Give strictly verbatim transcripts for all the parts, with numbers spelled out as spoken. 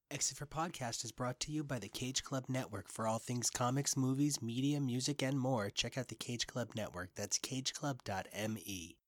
Exit for Podcast is brought to you by the Cage Club Network. For all things comics, movies, media, music, and more, check out the Cage Club Network. That's cage club dot me.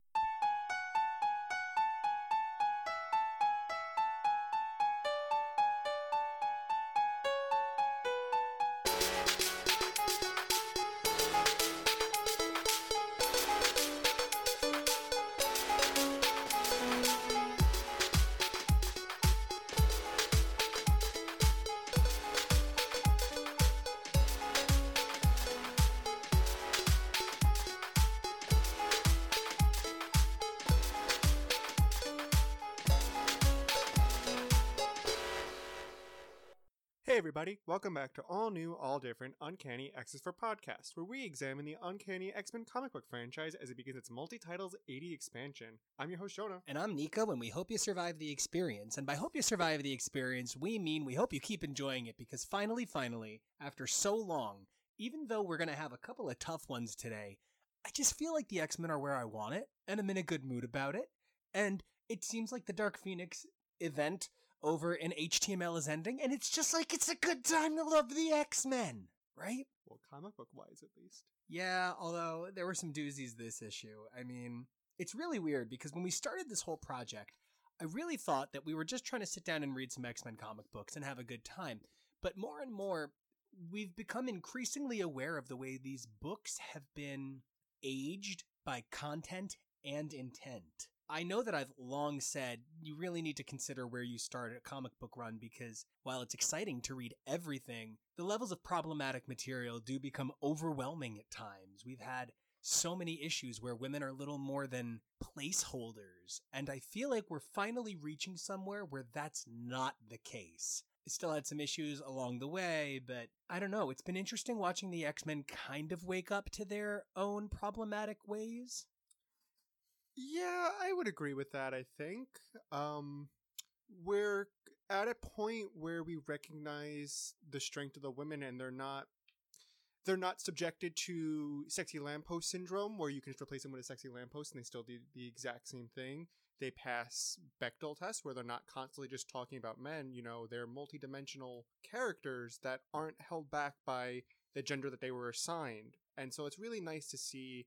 Hey everybody, welcome back to all new, all different Uncanny X's for Podcast, where we examine the Uncanny X-Men comic book franchise as it begins its multi-titles eighty expansion. I'm your host, Jonah. And I'm Nico, and we hope you survive the experience. And by hope you survive the experience, we mean we hope you keep enjoying it, because finally, finally, after so long, even though we're going to have a couple of tough ones today, I just feel like the X-Men are where I want it, and I'm in a good mood about it. And it seems like the Dark Phoenix event over in H T M L is ending, and it's just like, it's a good time to love the X-Men, right? Well, comic book-wise, at least. Yeah, although there were some doozies this issue. I mean, it's really weird, because when we started this whole project, I really thought that we were just trying to sit down and read some X-Men comic books and have a good time. But more and more, we've become increasingly aware of the way these books have been aged by content and intent. I know that I've long said you really need to consider where you start a comic book run, because while it's exciting to read everything, the levels of problematic material do become overwhelming at times. We've had so many issues where women are little more than placeholders, and I feel like we're finally reaching somewhere where that's not the case. It still had some issues along the way, but I don't know. It's been interesting watching the X-Men kind of wake up to their own problematic ways. Yeah, I would agree with that, I think. Um, we're at a point where we recognize the strength of the women, and they're not they're not subjected to sexy lamppost syndrome, where you can just replace them with a sexy lamppost and they still do the exact same thing. They pass Bechdel tests, where they're not constantly just talking about men. You know, they're multidimensional characters that aren't held back by the gender that they were assigned. And so it's really nice to see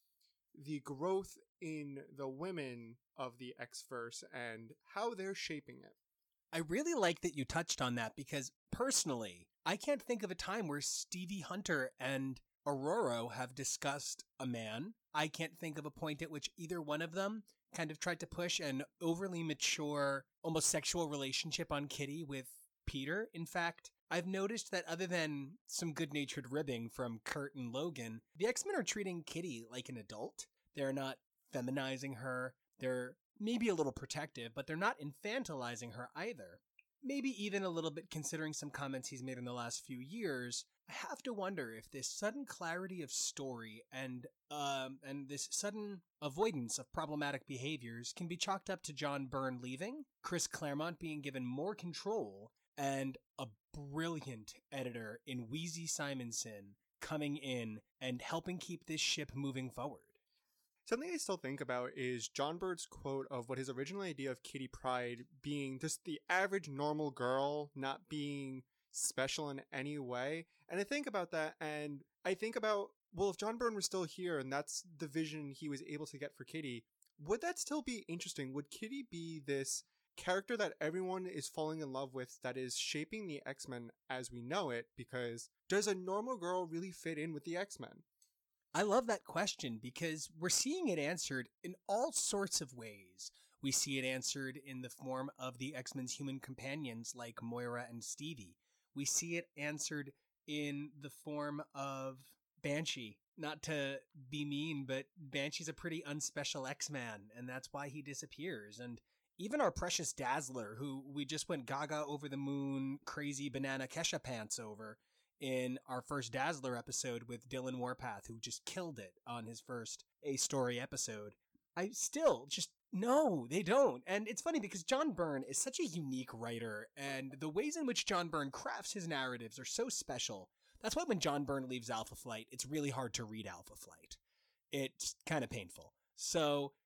the growth in the women of the X-verse and how they're shaping it. I really like that you touched on that, because personally, I can't think of a time where Stevie Hunter and Aurora have discussed a man. I can't think of a point at which either one of them kind of tried to push an overly mature, almost sexual relationship on Kitty with Peter. In fact, I've noticed that other than some good-natured ribbing from Kurt and Logan, the X-Men are treating Kitty like an adult. They're not feminizing her. They're maybe a little protective, but they're not infantilizing her either. Maybe even a little bit considering some comments he's made in the last few years. I have to wonder if this sudden clarity of story and um and this sudden avoidance of problematic behaviors can be chalked up to John Byrne leaving, Chris Claremont being given more control, and a brilliant editor in Wheezy Simonson coming in and helping keep this ship moving forward. Something I still think about is John Byrd's quote of what his original idea of Kitty Pryde being just the average normal girl, not being special in any way. And I think about that, and I think about, well, if John Byrne was still here and that's the vision he was able to get for Kitty, would that still be interesting? Would Kitty be this character that everyone is falling in love with, that is shaping the X-Men as we know it? Because does a normal girl really fit in with the X-Men? I love that question, because we're seeing it answered in all sorts of ways. We see it answered in the form of the X-Men's human companions like Moira and Stevie. We see it answered in the form of Banshee. Not to be mean, but Banshee's a pretty unspecial X-Man, and that's why he disappears. And even our precious Dazzler, who we just went gaga over the moon, crazy banana Kesha pants over in our first Dazzler episode with Dylan Warpath, who just killed it on his first A-Story episode. I still just, no, they don't. And it's funny because John Byrne is such a unique writer, and the ways in which John Byrne crafts his narratives are so special. That's why when John Byrne leaves Alpha Flight, it's really hard to read Alpha Flight. It's kind of painful. So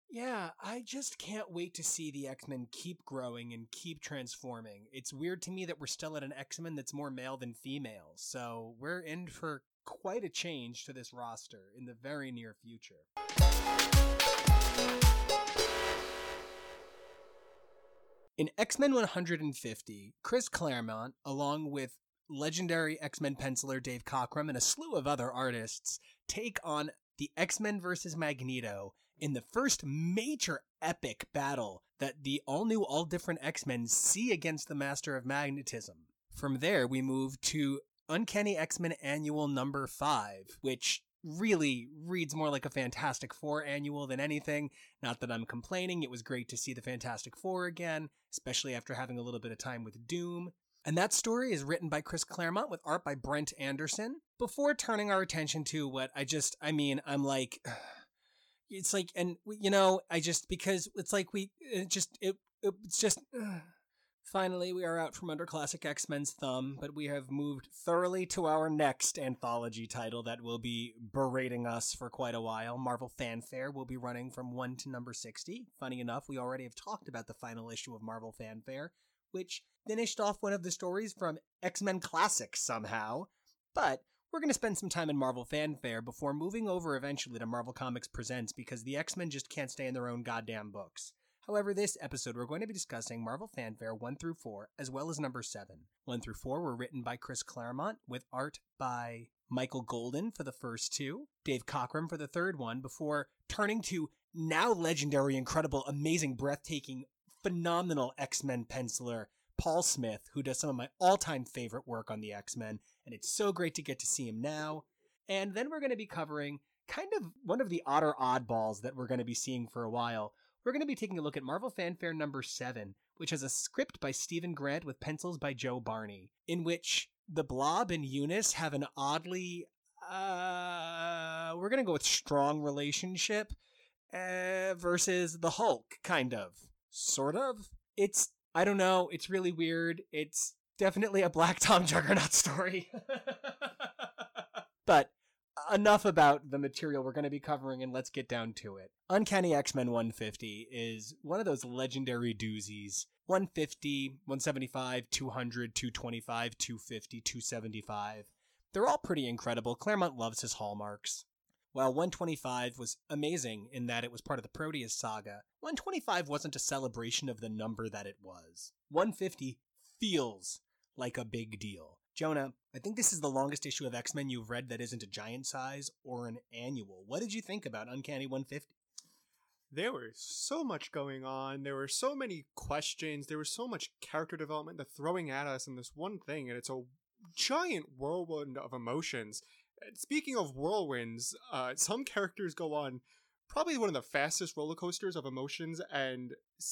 Yeah, I just can't wait to see the X-Men keep growing and keep transforming. It's weird to me that we're still at an X-Men that's more male than female, so we're in for quite a change to this roster in the very near future. In X-Men one hundred fifty, Chris Claremont, along with legendary X-Men penciler Dave Cockrum and a slew of other artists, take on the X-Men versus Magneto in the first major epic battle that the all-new, all-different X-Men see against the Master of Magnetism. From there, we move to Uncanny X-Men Annual number five, which really reads more like a Fantastic Four annual than anything. Not that I'm complaining, it was great to see the Fantastic Four again, especially after having a little bit of time with Doom. And that story is written by Chris Claremont with art by Brent Anderson, before turning our attention to what I just, I mean, I'm like, it's like, and you know, I just, because it's like we, it just, it, it's just, uh, finally we are out from under Classic X-Men's thumb, but we have moved thoroughly to our next anthology title that will be berating us for quite a while. Marvel Fanfare will be running from one to number sixty. Funny enough, we already have talked about the final issue of Marvel Fanfare, which finished off one of the stories from X-Men Classics somehow, but we're going to spend some time in Marvel Fanfare before moving over eventually to Marvel Comics Presents, because the X-Men just can't stay in their own goddamn books. However, this episode we're going to be discussing Marvel Fanfare one through four, as well as number seven. one through four were written by Chris Claremont, with art by Michael Golden for the first two, Dave Cockrum for the third one, before turning to now legendary, incredible, amazing, breathtaking, phenomenal X-Men penciler Paul Smith, who does some of my all-time favorite work on the X-Men, and it's so great to get to see him now. And then we're going to be covering kind of one of the odder oddballs that we're going to be seeing for a while. We're going to be taking a look at Marvel Fanfare number seven, which has a script by Stephen Grant with pencils by Joe Barney, in which the Blob and Eunice have an oddly, uh, we're going to go with strong relationship, uh, versus the Hulk, kind of. Sort of. It's, I don't know, it's really weird. It's definitely a Black Tom Juggernaut story. But enough about the material we're going to be covering, and let's get down to it. Uncanny X-Men one fifty is one of those legendary doozies. one fifty, one seventy-five, two hundred, two twenty-five, two fifty, two seventy-five. They're all pretty incredible. Claremont loves his hallmarks. While one twenty-five was amazing in that it was part of the Proteus saga, one twenty-five wasn't a celebration of the number that it was. one fifty feels like a big deal. Jonah, I think this is the longest issue of X-Men you've read that isn't a giant size or an annual. What did you think about Uncanny one fifty? There was so much going on. There were so many questions. There was so much character development that's throwing at us in this one thing, and it's a giant whirlwind of emotions. Speaking of whirlwinds, uh, some characters go on probably one of the fastest roller coasters of emotions and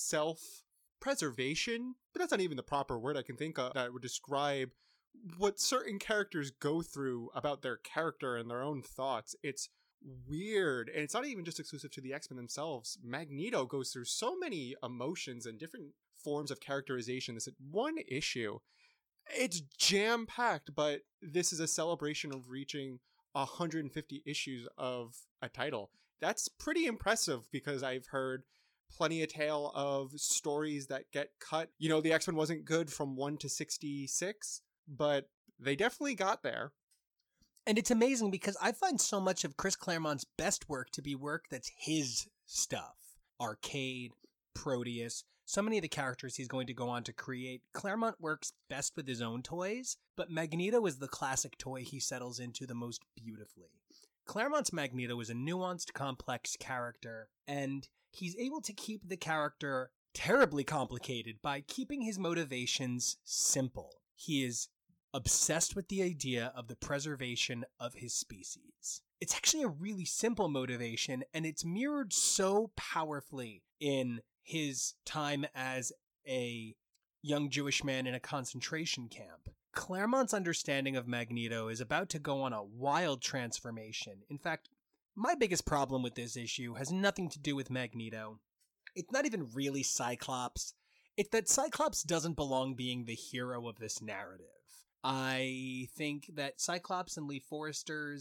self-preservation, but that's not even the proper word I can think of that would describe what certain characters go through about their character and their own thoughts. It's weird, and it's not even just exclusive to the X-Men themselves. Magneto goes through so many emotions and different forms of characterization. This one issue, it's jam-packed, but this is a celebration of reaching one hundred fifty issues of a title. That's pretty impressive, because I've heard plenty of tale of stories that get cut. You know, the X-Men wasn't good from one to sixty-six, but they definitely got there. And it's amazing because I find so much of Chris Claremont's best work to be work that's his stuff. Arcade, Proteus, so many of the characters he's going to go on to create. Claremont works best with his own toys, but Magneto is the classic toy he settles into the most beautifully. Claremont's Magneto is a nuanced, complex character, and he's able to keep the character terribly complicated by keeping his motivations simple. He is obsessed with the idea of the preservation of his species. It's actually a really simple motivation, and it's mirrored so powerfully in his time as a young Jewish man in a concentration camp. Claremont's understanding of Magneto is about to go on a wild transformation. In fact, my biggest problem with this issue has nothing to do with Magneto. It's not even really Cyclops. It's that Cyclops doesn't belong being the hero of this narrative. I think that Cyclops and Lee Forrester's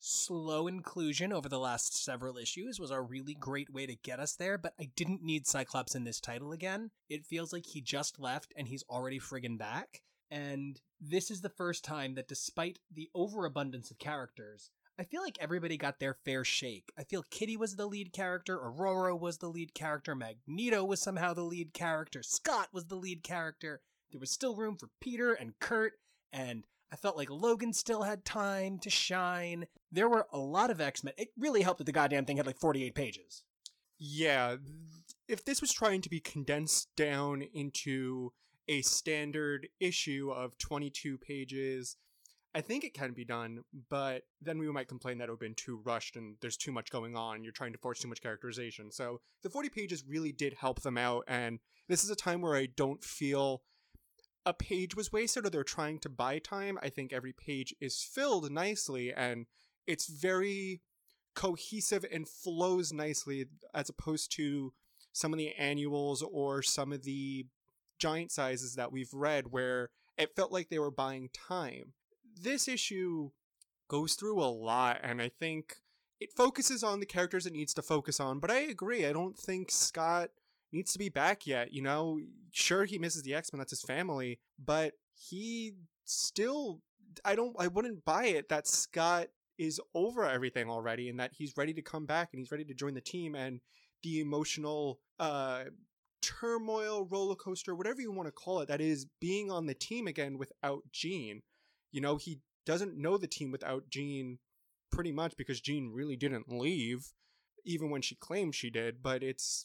slow inclusion over the last several issues was a really great way to get us there, but I didn't need Cyclops in this title again. It feels like he just left and he's already friggin' back. And this is the first time that despite the overabundance of characters, I feel like everybody got their fair shake. I feel Kitty was the lead character, Aurora was the lead character, Magneto was somehow the lead character, Scott was the lead character. There was still room for Peter and Kurt, and I felt like Logan still had time to shine. There were a lot of X-Men. It really helped that the goddamn thing had like forty-eight pages. Yeah, if this was trying to be condensed down into a standard issue of twenty-two pages, I think it can be done, but then we might complain that it would have been too rushed and there's too much going on. You're trying to force too much characterization. So the forty pages really did help them out, and this is a time where I don't feel a page was wasted or they're trying to buy time. I think every page is filled nicely and it's very cohesive and flows nicely as opposed to some of the annuals or some of the giant sizes that we've read where it felt like they were buying time. This issue goes through a lot, and I think it focuses on the characters it needs to focus on, but I agree. I don't think Scott needs to be back yet, you know? Sure, he misses the X-Men, that's his family, but he still, I don't, I wouldn't buy it that Scott is over everything already and that he's ready to come back and he's ready to join the team, and the emotional uh, turmoil, roller coaster, whatever you want to call it, that is being on the team again without Jean. You know, he doesn't know the team without Jean pretty much because Jean really didn't leave, even when she claimed she did, but it's,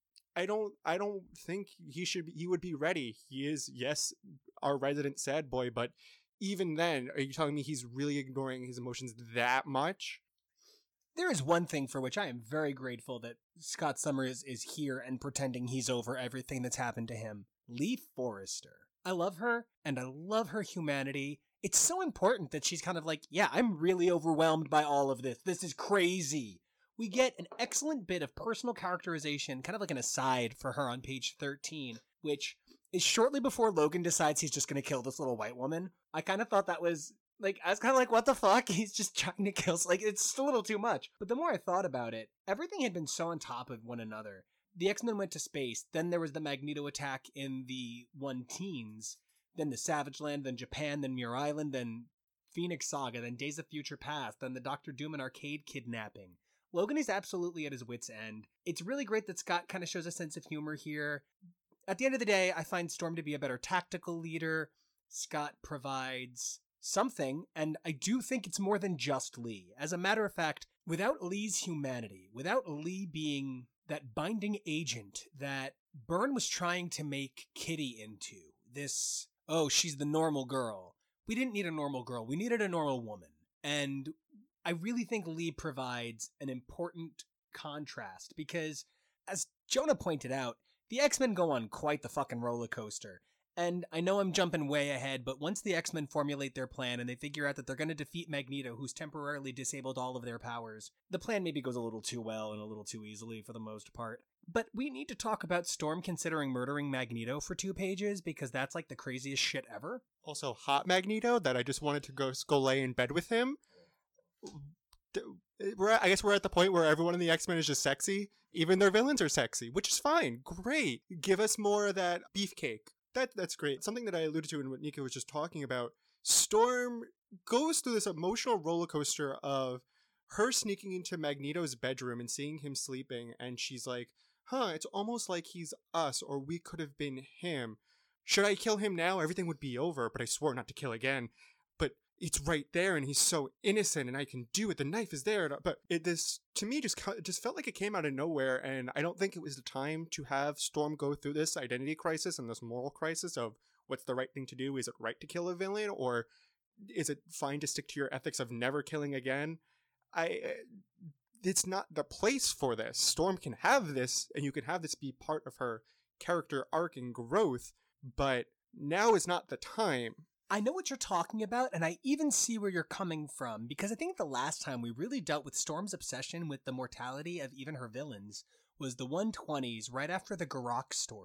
I don't, I don't think he should be, he would be ready. He is, yes, our resident sad boy, but even then, are you telling me he's really ignoring his emotions that much? There is one thing for which I am very grateful that Scott Summers is here and pretending he's over everything that's happened to him. Lee Forrester. I love her, and I love her humanity. It's so important that she's kind of like, yeah, I'm really overwhelmed by all of this. This is crazy. We get an excellent bit of personal characterization, kind of like an aside for her on page thirteen, which is shortly before Logan decides he's just going to kill this little white woman. I kind of thought that was, like, I was kind of like, what the fuck? He's just trying to kill, like, it's just a little too much. But the more I thought about it, everything had been so on top of one another. The X-Men went to space, then there was the Magneto attack in the One Teens, then the Savage Land, then Japan, then Muir Island, then Phoenix Saga, then Days of Future Past, then the Doctor Doom and Arcade kidnapping. Logan is absolutely at his wit's end. It's really great that Scott kind of shows a sense of humor here. At the end of the day, I find Storm to be a better tactical leader. Scott provides something, and I do think it's more than just Lee. As a matter of fact, without Lee's humanity, without Lee being that binding agent that Byrne was trying to make Kitty into, this, oh, she's the normal girl. We didn't need a normal girl. We needed a normal woman. And I really think Lee provides an important contrast because, as Jonah pointed out, the X-Men go on quite the fucking roller coaster. And I know I'm jumping way ahead, but once the X-Men formulate their plan and they figure out that they're going to defeat Magneto, who's temporarily disabled all of their powers, the plan maybe goes a little too well and a little too easily for the most part. But we need to talk about Storm considering murdering Magneto for two pages because that's like the craziest shit ever. Also, hot Magneto, that I just wanted to go, go lay in bed with him. We're at, I guess we're at the point where everyone in the X-Men is just sexy. Even their villains are sexy, which is fine. Great. Give us more of that beefcake. That That's great. Something that I alluded to in what Nika was just talking about. Storm goes through this emotional roller coaster of her sneaking into Magneto's bedroom and seeing him sleeping, and she's like, huh, it's almost like he's us, or we could have been him. Should I kill him now? Everything would be over, but I swore not to kill again. But it's right there, and he's so innocent, and I can do it. The knife is there. But it, this, to me, just it just felt like it came out of nowhere, and I don't think it was the time to have Storm go through this identity crisis and this moral crisis of what's the right thing to do. Is it right to kill a villain, or is it fine to stick to your ethics of never killing again? I, it's not the place for this. Storm can have this, and you can have this be part of her character arc and growth, but now is not the time. I know what you're talking about, and I even see where you're coming from, because I think the last time we really dealt with Storm's obsession with the mortality of even her villains was the one twenties right after the Garak story.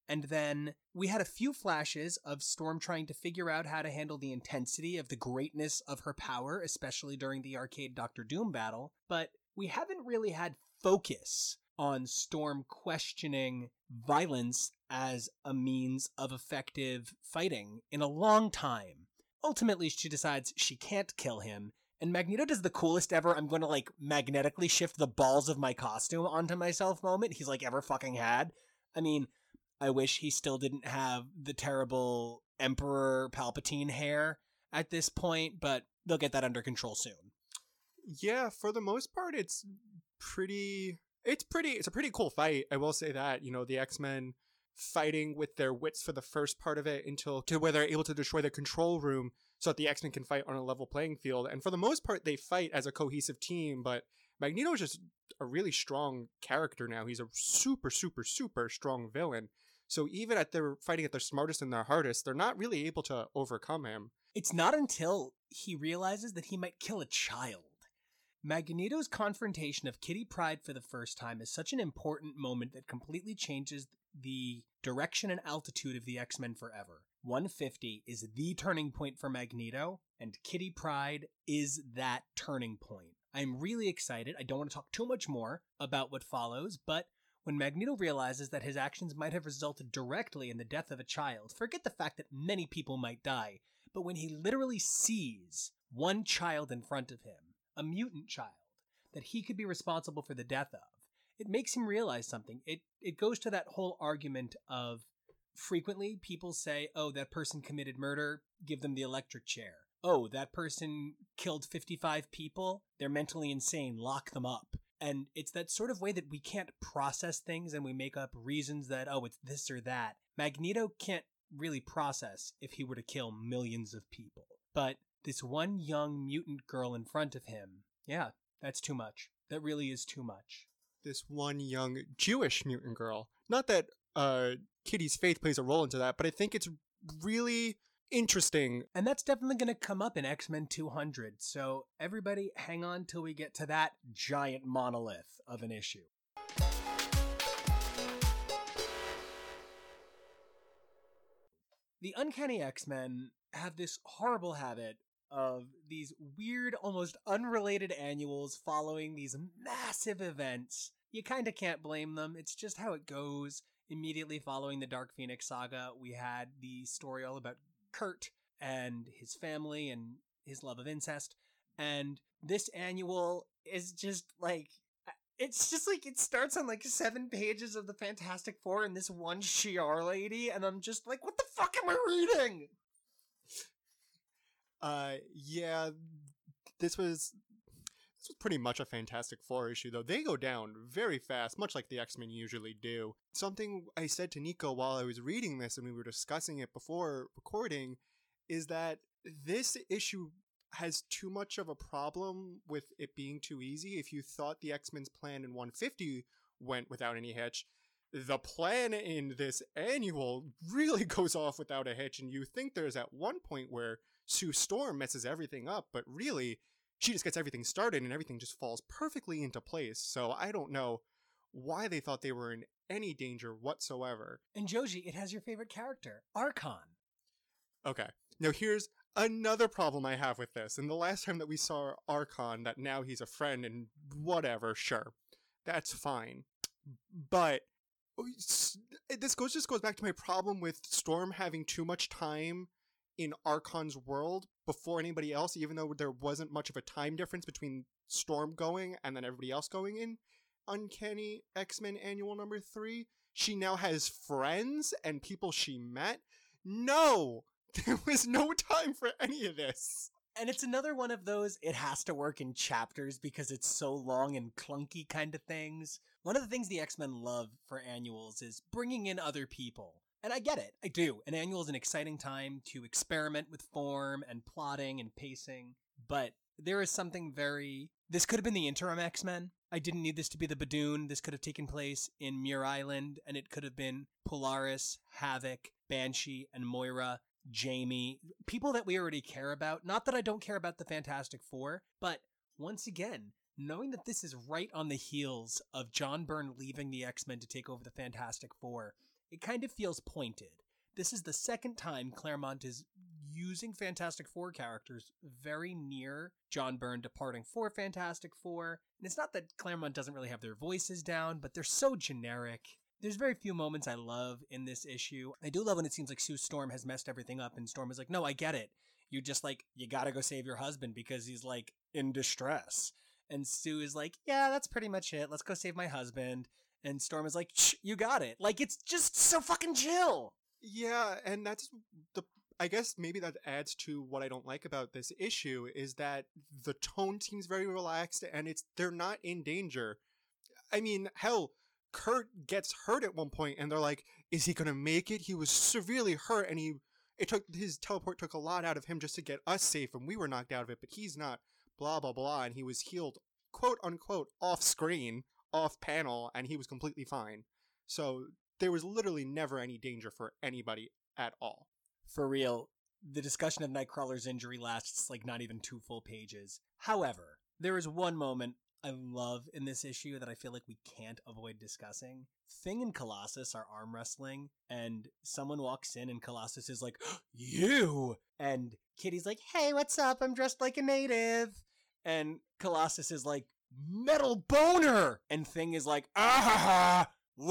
And then we had a few flashes of Storm trying to figure out how to handle the intensity of the greatness of her power, especially during the arcade Doctor Doom battle. But we haven't really had focus on Storm questioning violence as a means of effective fighting in a long time. Ultimately, she decides she can't kill him, and Magneto does the coolest ever, I'm going to, like, magnetically shift the balls of my costume onto myself moment he's, like, ever fucking had. I mean, I wish he still didn't have the terrible Emperor Palpatine hair at this point, but they'll get that under control soon. Yeah, for the most part, it's pretty... It's pretty. It's a pretty cool fight. I will say that. You know, the X-Men fighting with their wits for the first part of it until to where they're able to destroy the control room so that the X-Men can fight on a level playing field. And for the most part, they fight as a cohesive team. But Magneto is just a really strong character now. He's a super, super, super strong villain. So even at their fighting at their smartest and their hardest, they're not really able to overcome him. It's not until he realizes that he might kill a child. Magneto's confrontation of Kitty Pryde for the first time is such an important moment that completely changes the direction and altitude of the X-Men forever. one fifty is the turning point for Magneto, and Kitty Pryde is that turning point. I'm really excited. I don't want to talk too much more about what follows, but when Magneto realizes that his actions might have resulted directly in the death of a child, forget the fact that many people might die, but when he literally sees one child in front of him, a mutant child, that he could be responsible for the death of, it makes him realize something. It it goes to that whole argument of frequently people say, oh, that person committed murder, give them the electric chair. Oh, that person killed fifty-five people, they're mentally insane, lock them up. And it's that sort of way that we can't process things and we make up reasons that, oh, it's this or that. Magneto can't really process if he were to kill millions of people. But this one young mutant girl in front of him, yeah, that's too much. That really is too much. This one young Jewish mutant girl. Not that uh, Kitty's faith plays a role into that, but I think it's really interesting. And that's definitely going to come up in X-Men two hundred, so everybody hang on till we get to that giant monolith of an issue. The Uncanny X-Men have this horrible habit of these weird, almost unrelated annuals following these massive events. You kind of can't blame them. It's just how it goes. Immediately following the Dark Phoenix saga, we had the story all about Kurt and his family and his love of incest. And this annual is just like, it's just like, it starts on like seven pages of the Fantastic Four and this one Shi'ar lady. And I'm just like, what the fuck am I reading? Uh, yeah, this was, this was pretty much a Fantastic Four issue, though. They go down very fast, much like the X-Men usually do. Something I said to Nico while I was reading this and we were discussing it before recording is that this issue has too much of a problem with it being too easy. If you thought the X-Men's plan in one fifty went without any hitch, the plan in this annual really goes off without a hitch, and you think there's at one point where Sue Storm messes everything up, but really, she just gets everything started and everything just falls perfectly into place. So I don't know why they thought they were in any danger whatsoever. And Joji, it has your favorite character, Archon. Okay, now here's another problem I have with this. And the last time that we saw Archon, that now he's a friend and whatever, sure, that's fine. But this goes just goes back to my problem with Storm having too much time in Archon's world before anybody else, even though there wasn't much of a time difference between Storm going and then everybody else going in Uncanny X-Men Annual number three. She now has friends and people she met. No! There was no time for any of this. And it's another one of those, it has to work in chapters because it's so long and clunky kind of things. One of the things the X-Men love for annuals is bringing in other people. And I get it. I do. An annual is an exciting time to experiment with form and plotting and pacing. But there is something very... This could have been the interim X-Men. I didn't need this to be the Badoon. This could have taken place in Muir Island, and it could have been Polaris, Havoc, Banshee, and Moira, Jamie. People that we already care about. Not that I don't care about the Fantastic Four, but once again, knowing that this is right on the heels of John Byrne leaving the X-Men to take over the Fantastic Four, it kind of feels pointed. This is the second time Claremont is using Fantastic Four characters very near John Byrne departing for Fantastic Four. And it's not that Claremont doesn't really have their voices down, but they're so generic. There's very few moments I love in this issue. I do love when it seems like Sue Storm has messed everything up, and Storm is like, no, I get it. You just, like, you gotta go save your husband because he's, like, in distress. And Sue is like, yeah, that's pretty much it. Let's go save my husband. And Storm is like, shh, you got it. Like, it's just so fucking chill. Yeah, and that's the... I guess maybe that adds to what I don't like about this issue is that the tone seems very relaxed and it's they're not in danger. I mean, hell, Kurt gets hurt at one point and they're like, is he gonna make it? He was severely hurt and he it took his teleport took a lot out of him just to get us safe and we were knocked out of it, but he's not, blah blah blah, and he was healed quote unquote off screen, off panel, and he was completely fine. So there was literally never any danger for anybody at all. For real, the discussion of Nightcrawler's injury lasts like not even two full pages. However, there is one moment I love in this issue that I feel like we can't avoid discussing. Thing and Colossus are arm wrestling, and someone walks in and Colossus is like, you! And Kitty's like, hey, what's up? I'm dressed like a native. And Colossus is like, metal boner! And Thing is like, ah,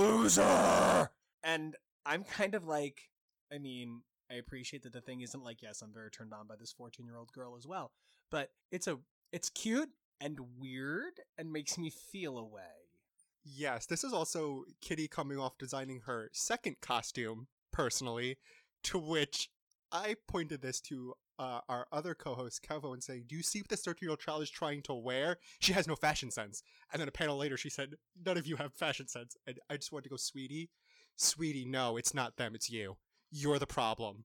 loser! And I'm kind of like, I mean... I appreciate that the Thing isn't like, yes, I'm very turned on by this fourteen-year-old girl as well. But it's a it's cute and weird and makes me feel a way. Yes, this is also Kitty coming off designing her second costume, personally, to which I pointed this to uh, our other co-host, Kevo, and saying, do you see what this thirteen-year-old child is trying to wear? She has no fashion sense. And then a panel later, she said, none of you have fashion sense. And I just wanted to go, sweetie, sweetie, no, it's not them, it's you. You're the problem.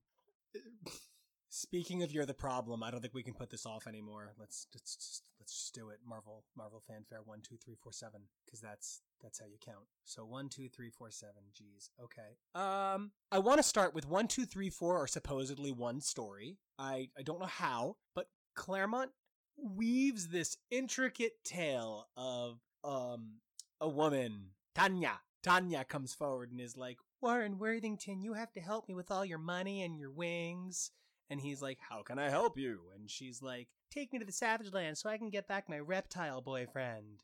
Speaking of you're the problem, I don't think we can put this off anymore. Let's let's just, let's just do it. Marvel Marvel fanfare one two three four seven, because that's that's how you count. So one two three four seven. Geez. Okay. Um, I want to start with one two three four, or supposedly one story. I I don't know how, but Claremont weaves this intricate tale of um a woman, Tanya. Tanya comes forward and is like, Warren Worthington, you have to help me with all your money and your wings. And he's like, how can I help you? And she's like, take me to the Savage Land so I can get back my reptile boyfriend,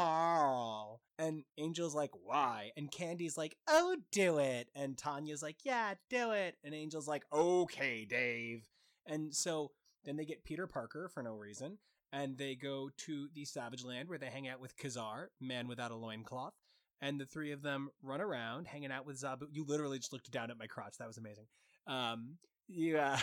Carl. And Angel's like, why? And Candy's like, oh, do it. And Tanya's like, yeah, do it. And Angel's like, okay, Dave. And so then they get Peter Parker for no reason. And they go to the Savage Land where they hang out with Kazar, man without a loincloth. And the three of them run around, hanging out with Zabu. You literally just looked down at my crotch. That was amazing. Um, yeah.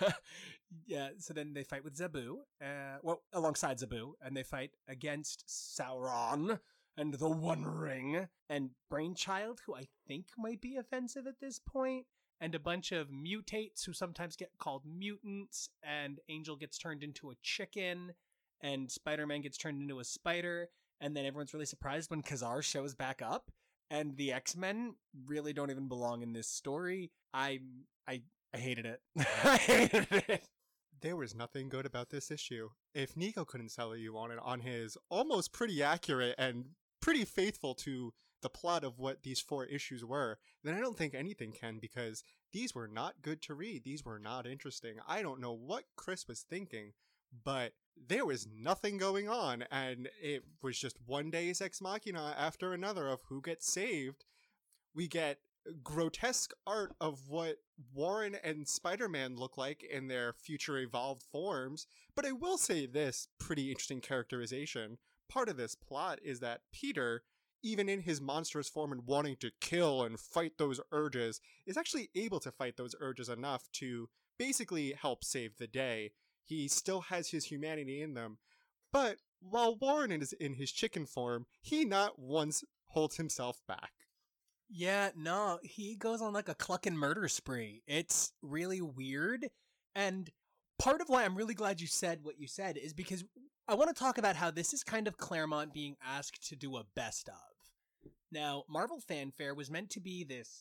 yeah. So then they fight with Zabu. Uh, well, alongside Zabu. And they fight against Sauron and the One Ring. And Brainchild, who I think might be offensive at this point. And a bunch of mutates who sometimes get called mutants. And Angel gets turned into a chicken. And Spider-Man gets turned into a spider. And then everyone's really surprised when Kazar shows back up, and the X-Men really don't even belong in this story. I I I hated it. I hated it. There was nothing good about this issue. If Nico couldn't sell you on it on his almost pretty accurate and pretty faithful to the plot of what these four issues were, then I don't think anything can, because these were not good to read. These were not interesting. I don't know what Chris was thinking, but there was nothing going on, and it was just one Deus Ex Machina after another of who gets saved. We get grotesque art of what Warren and Spider-Man look like in their future evolved forms, but I will say this pretty interesting characterization. Part of this plot is that Peter, even in his monstrous form and wanting to kill and fight those urges, is actually able to fight those urges enough to basically help save the day. He still has his humanity in them. But while Warren is in his chicken form, he not once holds himself back. Yeah, no, he goes on like a cluck and murder spree. It's really weird. And part of why I'm really glad you said what you said is because I want to talk about how this is kind of Claremont being asked to do a best of. Now, Marvel Fanfare was meant to be this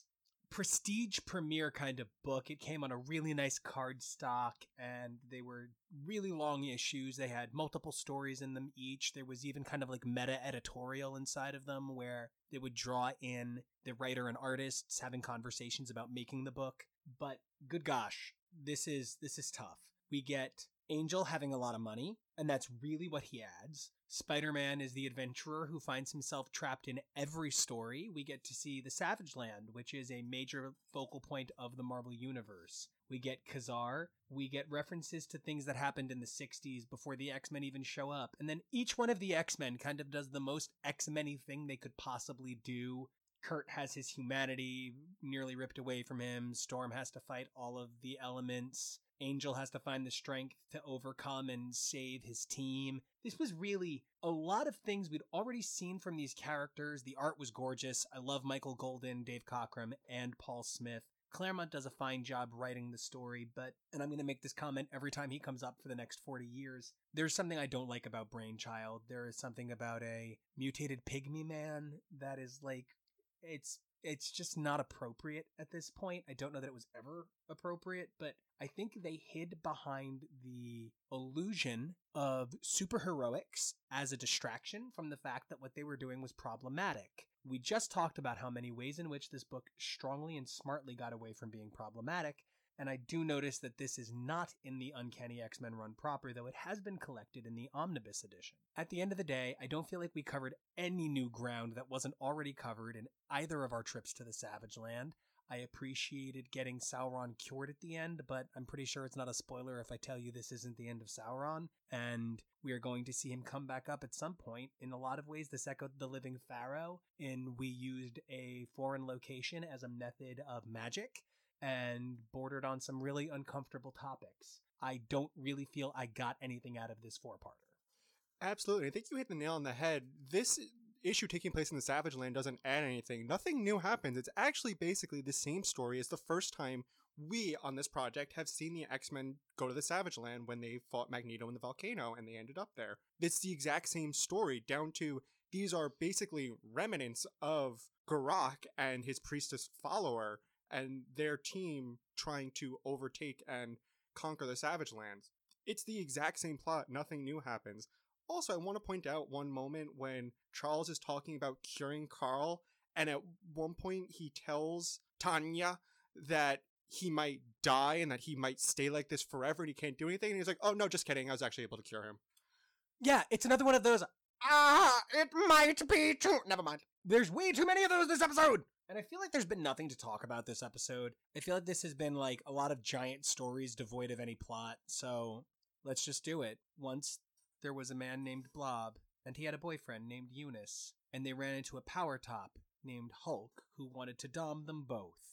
prestige premiere kind of book. It came on a really nice cardstock, and they were really long issues. They had multiple stories in them each. There was even kind of like meta editorial inside of them where they would draw in the writer and artists having conversations about making the book. But good gosh, this is this is tough. We get Angel having a lot of money, and that's really what he adds. Spider-Man is the adventurer who finds himself trapped in every story. We get to see the Savage Land, which is a major focal point of the Marvel Universe. We get Kazar. We get references to things that happened in the sixties before the X-Men even show up. And then each one of the X-Men kind of does the most X-Men-y thing they could possibly do. Kurt has his humanity nearly ripped away from him. Storm has to fight all of the elements. Angel has to find the strength to overcome and save his team. This was really a lot of things we'd already seen from these characters. The art was gorgeous. I love Michael Golden, Dave Cockrum, and Paul Smith. Claremont does a fine job writing the story, but, and I'm going to make this comment every time he comes up for the next forty years, there's something I don't like about Brainchild. There is something about a mutated pygmy man that is like, it's It's just not appropriate at this point. I don't know that it was ever appropriate, but I think they hid behind the illusion of superheroics as a distraction from the fact that what they were doing was problematic. We just talked about how many ways in which this book strongly and smartly got away from being problematic, and I do notice that this is not in the Uncanny X-Men run proper, though it has been collected in the Omnibus edition. At the end of the day, I don't feel like we covered any new ground that wasn't already covered in either of our trips to the Savage Land. I appreciated getting Sauron cured at the end, but I'm pretty sure it's not a spoiler if I tell you this isn't the end of Sauron, and we are going to see him come back up at some point. In a lot of ways, this echoed the Living Pharaoh, and we used a foreign location as a method of magic, and bordered on some really uncomfortable topics. I don't really feel I got anything out of this four-parter. Absolutely. I think you hit the nail on the head. This issue taking place in the Savage Land doesn't add anything. Nothing new happens. It's actually basically the same story as the first time we, on this project, have seen the X-Men go to the Savage Land when they fought Magneto in the volcano and they ended up there. It's the exact same story, down to these are basically remnants of Garak and his priestess follower and their team trying to overtake and conquer the Savage Lands. It's the exact same plot. Nothing new happens. Also, I want to point out one moment when Charles is talking about curing Carl, and at one point he tells Tanya that he might die and that he might stay like this forever and he can't do anything, and he's like, oh no, just kidding, I was actually able to cure him. Yeah, it's another one of those, ah, it might be too... Never mind. There's way too many of those this episode! And I feel like there's been nothing to talk about this episode. I feel like this has been like a lot of giant stories devoid of any plot, so let's just do it. Once there was a man named Blob, and he had a boyfriend named Eunice, and they ran into a power top named Hulk who wanted to dom them both.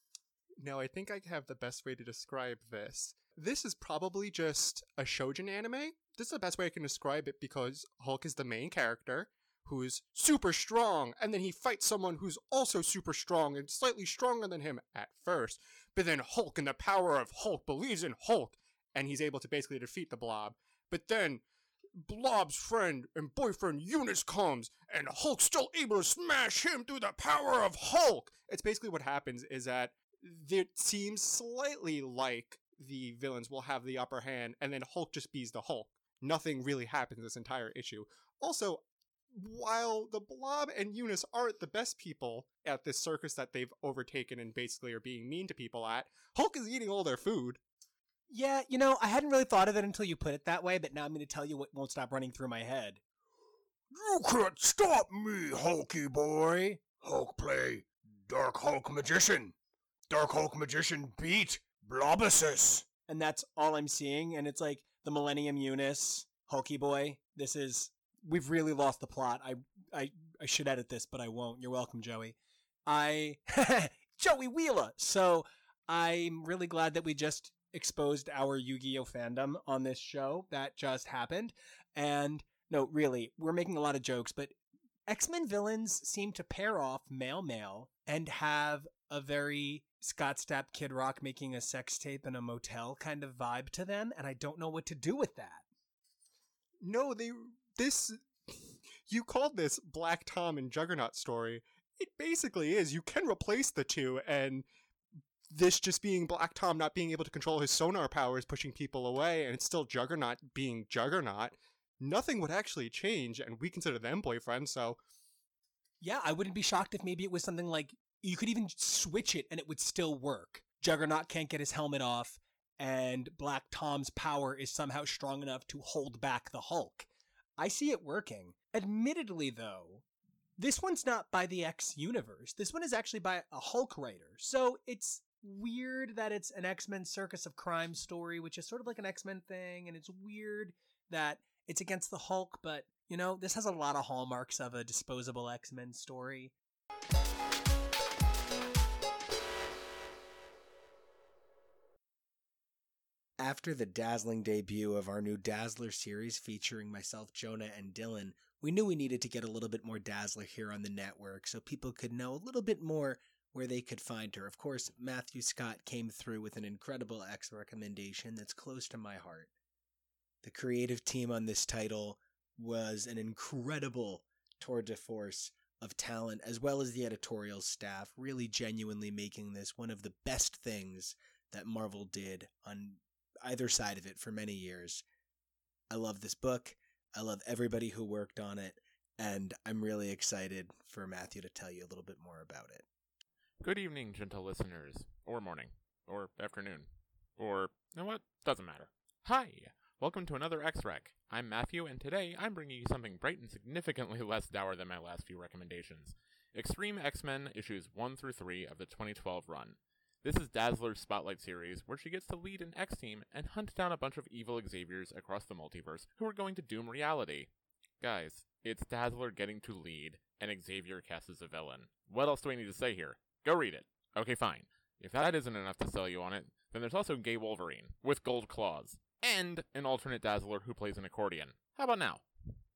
Now, I think I have the best way to describe this. This is probably just a shoujin anime. This is the best way I can describe it because Hulk is the main character who's super strong, and then he fights someone who's also super strong and slightly stronger than him at first. But then Hulk, in the power of Hulk, believes in Hulk, and he's able to basically defeat the Blob. But then Blob's friend and boyfriend Eunice comes, and Hulk's still able to smash him through the power of Hulk. It's basically what happens is that it seems slightly like the villains will have the upper hand, and then Hulk just beats the Hulk. Nothing really happens in this entire issue. Also, while the Blob and Eunice aren't the best people at this circus that they've overtaken and basically are being mean to people at, Hulk is eating all their food. Yeah, you know, I hadn't really thought of it until you put it that way, but now I'm going to tell you what won't stop running through my head. You can't stop me, Hulky boy. Hulk play Dark Hulk Magician. Dark Hulk Magician beat Blobusus. And that's all I'm seeing, and it's like the Millennium Eunice, Hulky boy. This is, we've really lost the plot. I, I, I should edit this, but I won't. You're welcome, Joey. I, Joey Wheeler. So I'm really glad that we just exposed our Yu-Gi-Oh fandom on this show. That just happened. And no, really, we're making a lot of jokes, but X-Men villains seem to pair off male-male and have a very Scott Stapp Kid Rock making a sex tape in a motel kind of vibe to them, and I don't know what to do with that. No, they, this, you called this Black Tom and Juggernaut story. It basically is. You can replace the two, and this just being Black Tom not being able to control his sonar powers, pushing people away, and it's still Juggernaut being Juggernaut, nothing would actually change, and we consider them boyfriends, so... Yeah, I wouldn't be shocked if maybe it was something like, you could even switch it and it would still work. Juggernaut can't get his helmet off, and Black Tom's power is somehow strong enough to hold back the Hulk. I see it working. Admittedly, though, this one's not by the X universe. This one is actually by a Hulk writer. So it's weird that it's an X-Men Circus of Crime story, which is sort of like an X-Men thing, and it's weird that it's against the Hulk, but, you know, this has a lot of hallmarks of a disposable X-Men story. After the dazzling debut of our new Dazzler series featuring myself, Jonah, and Dylan, we knew we needed to get a little bit more Dazzler here on the network so people could know a little bit more where they could find her. Of course, Matthew Scott came through with an incredible X recommendation that's close to my heart. The creative team on this title was an incredible tour de force of talent, as well as the editorial staff, really genuinely making this one of the best things that Marvel did on either side of it for many years. I love this book. I love everybody who worked on it, and I'm really excited for Matthew to tell you a little bit more about it. Good evening, gentle listeners, or morning, or afternoon, or, you know what, doesn't matter. Hi, welcome to another X-Rec. I'm Matthew, and today I'm bringing you something bright and significantly less dour than my last few recommendations. Extreme X-Men issues one through three of the twenty twelve run. This is Dazzler's Spotlight series, where she gets to lead an X-Team and hunt down a bunch of evil Xaviers across the multiverse who are going to doom reality. Guys, it's Dazzler getting to lead, and Xavier cast as a villain. What else do I need to say here? Go read it. Okay, fine. If that isn't enough to sell you on it, then there's also Gay Wolverine, with gold claws, and an alternate Dazzler who plays an accordion. How about now?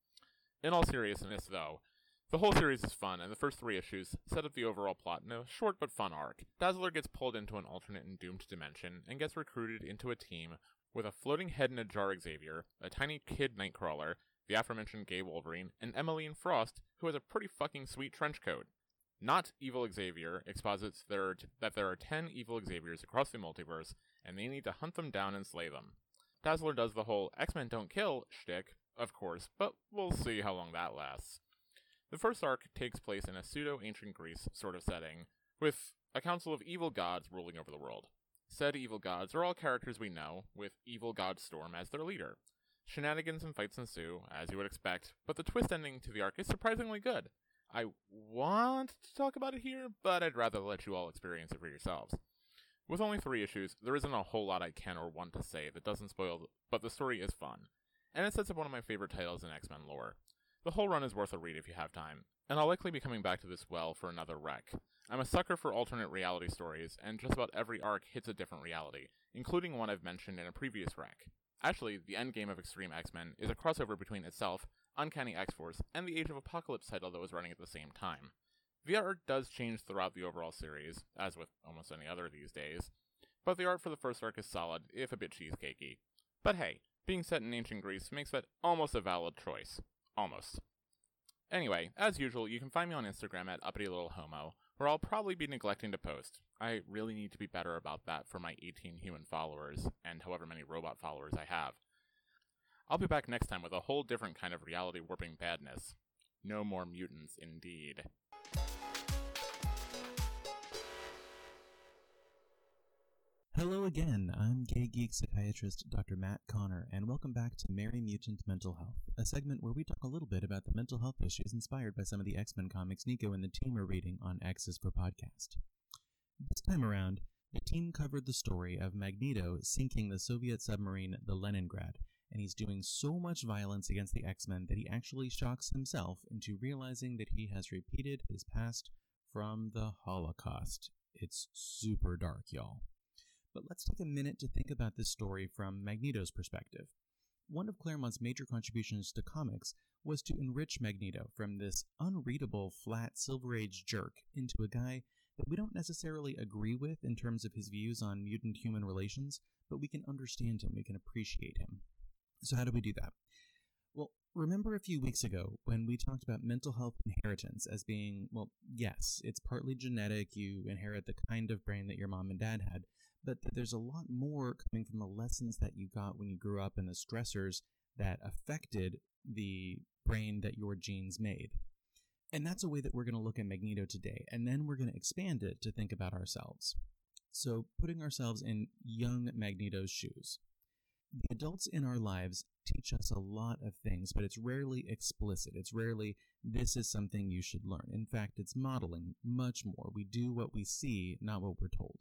In all seriousness, though, the whole series is fun, and the first three issues set up the overall plot in a short but fun arc. Dazzler gets pulled into an alternate and doomed dimension, and gets recruited into a team with a floating head in a jar Xavier, a tiny kid Nightcrawler, the aforementioned Gay Wolverine, and Emmeline Frost, who has a pretty fucking sweet trench coat. Not Evil Xavier exposits there are t- that there are ten evil Xaviers across the multiverse, and they need to hunt them down and slay them. Dazzler does the whole X-Men don't kill shtick, of course, but we'll see how long that lasts. The first arc takes place in a pseudo-ancient Greece sort of setting, with a council of evil gods ruling over the world. Said evil gods are all characters we know, with Evil God Storm as their leader. Shenanigans and fights ensue, as you would expect, but the twist ending to the arc is surprisingly good. I want to talk about it here, but I'd rather let you all experience it for yourselves. With only three issues, there isn't a whole lot I can or want to say that doesn't spoil, but the story is fun, and it sets up one of my favorite titles in X-Men lore. The whole run is worth a read if you have time, and I'll likely be coming back to this well for another rec. I'm a sucker for alternate reality stories, and just about every arc hits a different reality, including one I've mentioned in a previous rec. Actually, the endgame of Extreme X-Men is a crossover between itself, Uncanny X-Force, and the Age of Apocalypse title that was running at the same time. The art does change throughout the overall series, as with almost any other these days, but the art for the first arc is solid, if a bit cheesecakey. But hey, being set in ancient Greece makes that almost a valid choice. Almost. Anyway, as usual, you can find me on Instagram at uppity little homo, where I'll probably be neglecting to post. I really need to be better about that for my eighteen human followers, and however many robot followers I have. I'll be back next time with a whole different kind of reality-warping badness. No more mutants, indeed. Hello again, I'm gay geek psychiatrist Doctor Matt Connor, and welcome back to Merry Mutant Mental Health, a segment where we talk a little bit about the mental health issues inspired by some of the X-Men comics Nico and the team are reading on X's for Podcast. This time around, the team covered the story of Magneto sinking the Soviet submarine the Leningrad, and he's doing so much violence against the X-Men that he actually shocks himself into realizing that he has repeated his past from the Holocaust. It's super dark, y'all. But let's take a minute to think about this story from Magneto's perspective. One of Claremont's major contributions to comics was to enrich Magneto from this unreadable, flat, Silver Age jerk into a guy that we don't necessarily agree with in terms of his views on mutant-human relations, but we can understand him, we can appreciate him. So how do we do that? Well, Remember a few weeks ago when we talked about mental health inheritance as being, well, yes, it's partly genetic, you inherit the kind of brain that your mom and dad had, but that there's a lot more coming from the lessons that you got when you grew up and the stressors that affected the brain that your genes made. And that's a way that we're going to look at Magneto today, and then we're going to expand it to think about ourselves. So, putting ourselves in young Magneto's shoes. The adults in our lives teach us a lot of things, but it's rarely explicit. It's rarely, this is something you should learn. In fact, it's modeling much more. We do what we see, not what we're told.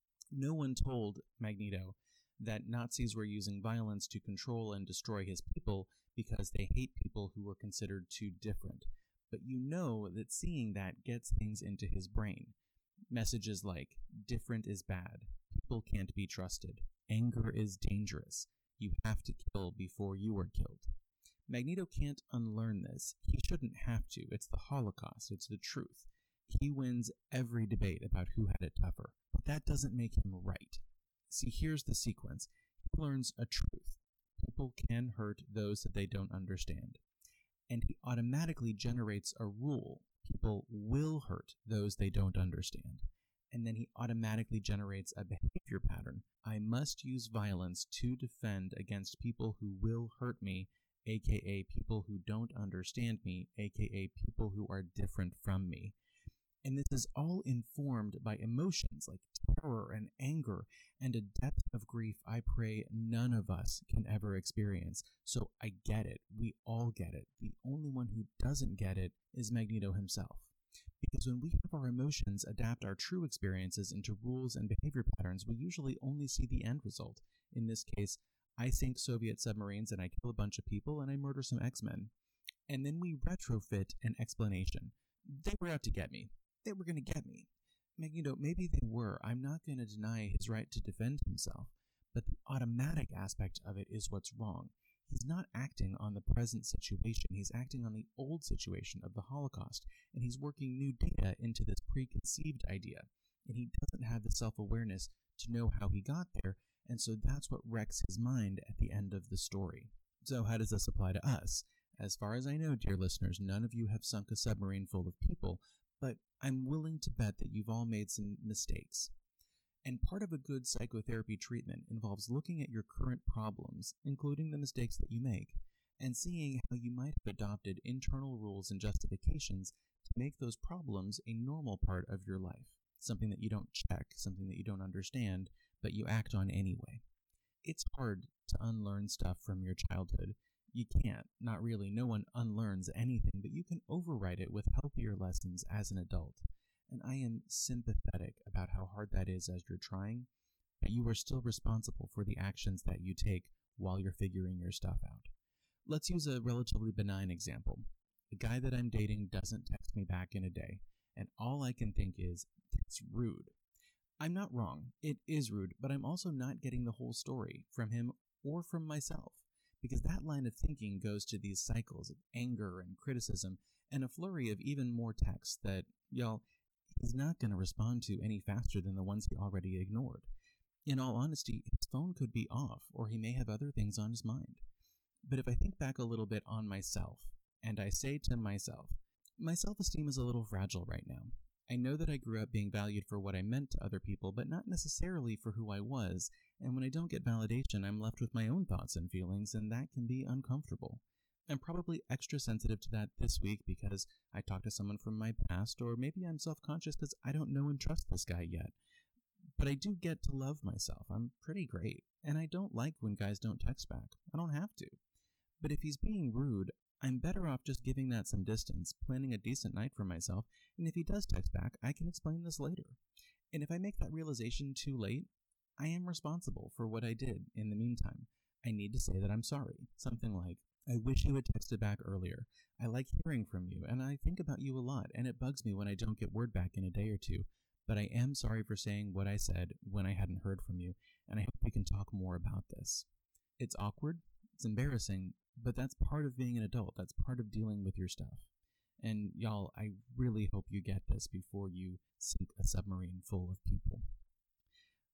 No one told Magneto that Nazis were using violence to control and destroy his people because they hate people who were considered too different. But you know that seeing that gets things into his brain. Messages like, different is bad, people can't be trusted, anger is dangerous, you have to kill before you are killed. Magneto can't unlearn this. He shouldn't have to. It's the Holocaust. It's the truth. He wins every debate about who had it tougher, but that doesn't make him right. See, here's the sequence. He learns a truth. People can hurt those that they don't understand. And he automatically generates a rule. People will hurt those they don't understand. And then he automatically generates a behavior pattern. I must use violence to defend against people who will hurt me, aka people who don't understand me, aka people who are different from me. And this is all informed by emotions like terror and anger and a depth of grief I pray none of us can ever experience. So I get it. We all get it. The only one who doesn't get it is Magneto himself. Because when we have our emotions adapt our true experiences into rules and behavior patterns, we usually only see the end result. In this case, I sink Soviet submarines and I kill a bunch of people and I murder some X-Men. And then we retrofit an explanation. They were out to get me. They were going to get me. Magneto, maybe they were. I'm not going to deny his right to defend himself. But the automatic aspect of it is what's wrong. He's not acting on the present situation. He's acting on the old situation of the Holocaust. And he's working new data into this preconceived idea. And he doesn't have the self-awareness to know how he got there. And so that's what wrecks his mind at the end of the story. So how does this apply to us? As far as I know, dear listeners, none of you have sunk a submarine full of people, but I'm willing to bet that you've all made some mistakes. And part of a good psychotherapy treatment involves looking at your current problems, including the mistakes that you make, and seeing how you might have adopted internal rules and justifications to make those problems a normal part of your life, something that you don't check, something that you don't understand, but you act on anyway. It's hard to unlearn stuff from your childhood. You can't, not really. No one unlearns anything, but you can override it with healthier lessons as an adult. And I am sympathetic about how hard that is as you're trying, but you are still responsible for the actions that you take while you're figuring your stuff out. Let's use a relatively benign example. The guy that I'm dating doesn't text me back in a day, and all I can think is, it's rude. I'm not wrong. It is rude, but I'm also not getting the whole story from him or from myself. Because that line of thinking goes to these cycles of anger and criticism and a flurry of even more texts that, y'all, he's not going to respond to any faster than the ones he already ignored. In all honesty, his phone could be off, or he may have other things on his mind. But if I think back a little bit on myself, and I say to myself, my self-esteem is a little fragile right now. I know that I grew up being valued for what I meant to other people, but not necessarily for who I was, and when I don't get validation, I'm left with my own thoughts and feelings, and that can be uncomfortable. I'm probably extra sensitive to that this week because I talked to someone from my past, or maybe I'm self-conscious because I don't know and trust this guy yet. But I do get to love myself. I'm pretty great, and I don't like when guys don't text back. I don't have to. But if he's being rude, I'm better off just giving that some distance, planning a decent night for myself, and if he does text back, I can explain this later. And if I make that realization too late, I am responsible for what I did in the meantime. I need to say that I'm sorry. Something like, I wish you had texted back earlier. I like hearing from you, and I think about you a lot, and it bugs me when I don't get word back in a day or two. But I am sorry for saying what I said when I hadn't heard from you, and I hope we can talk more about this. It's awkward, it's embarrassing, but that's part of being an adult. That's part of dealing with your stuff. And y'all, I really hope you get this before you sink a submarine full of people.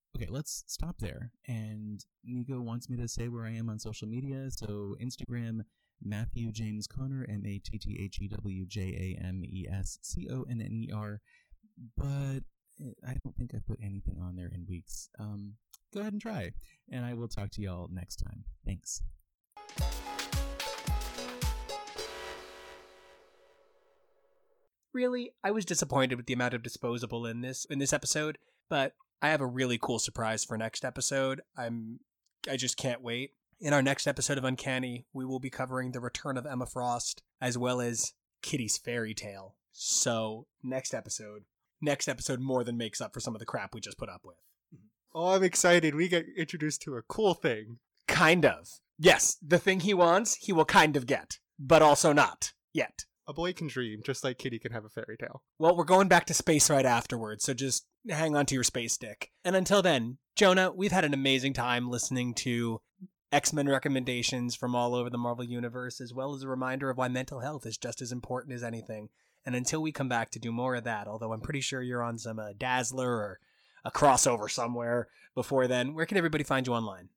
Okay, let's stop there. And Nico wants me to say where I am on social media. So Instagram, Matthew James Connor, M A T T H E W J A M E S C O N N E R. But I don't think I put anything on there in weeks. Um, go ahead and try. And I will talk to y'all next time. Thanks. Really, I was disappointed with the amount of disposable in this in this episode, but I have a really cool surprise for next episode. I'm I just can't wait. In our next episode of Uncanny, we will be covering the return of Emma Frost as well as Kitty's fairy tale. So, next episode, next episode more than makes up for some of the crap we just put up with. Oh, I'm excited. We get introduced to a cool thing. Kind of. Yes, the thing he wants, he will kind of get, but also not yet. A boy can dream, just like Kitty can have a fairy tale. Well, we're going back to space right afterwards, so just hang on to your space stick. And until then, Jonah, we've had an amazing time listening to X-Men recommendations from all over the Marvel Universe, as well as a reminder of why mental health is just as important as anything. And until we come back to do more of that, although I'm pretty sure you're on some uh, Dazzler or a crossover somewhere before then, where can everybody find you online?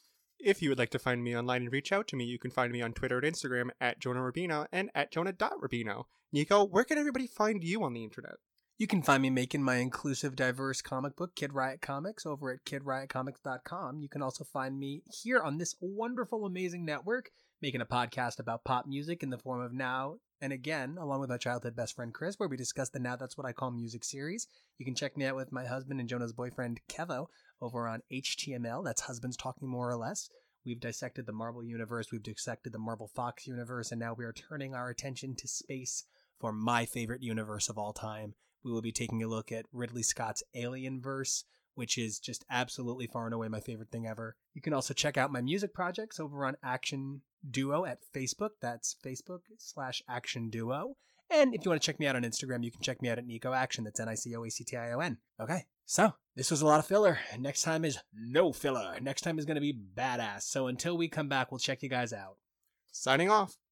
If you would like to find me online and reach out to me, you can find me on Twitter and Instagram at Jonah Rubino and at Jonah dot Rubino. Nico, where can everybody find you on the internet? You can find me making my inclusive, diverse comic book, Kid Riot Comics, over at kid riot comics dot com. You can also find me here on this wonderful, amazing network, making a podcast about pop music in the form of Now and Again, along with my childhood best friend Chris, where we discuss the Now That's What I Call Music series. You can check me out with my husband and Jonah's boyfriend, Kevo, over on H T M L. That's Husbands Talking More or Less. We've dissected the Marvel Universe, we've dissected the Marvel Fox Universe, and now we are turning our attention to space for my favorite universe of all time. We will be taking a look at Ridley Scott's Alienverse, which is just absolutely far and away my favorite thing ever. You can also check out my music projects over on Action Duo at Facebook. That's Facebook slash Action Duo. And if you want to check me out on Instagram, you can check me out at Nico Action. That's N I C O A C T I O N. Okay, so this was a lot of filler. Next time is no filler. Next time is going to be badass. So until we come back, we'll check you guys out. Signing off.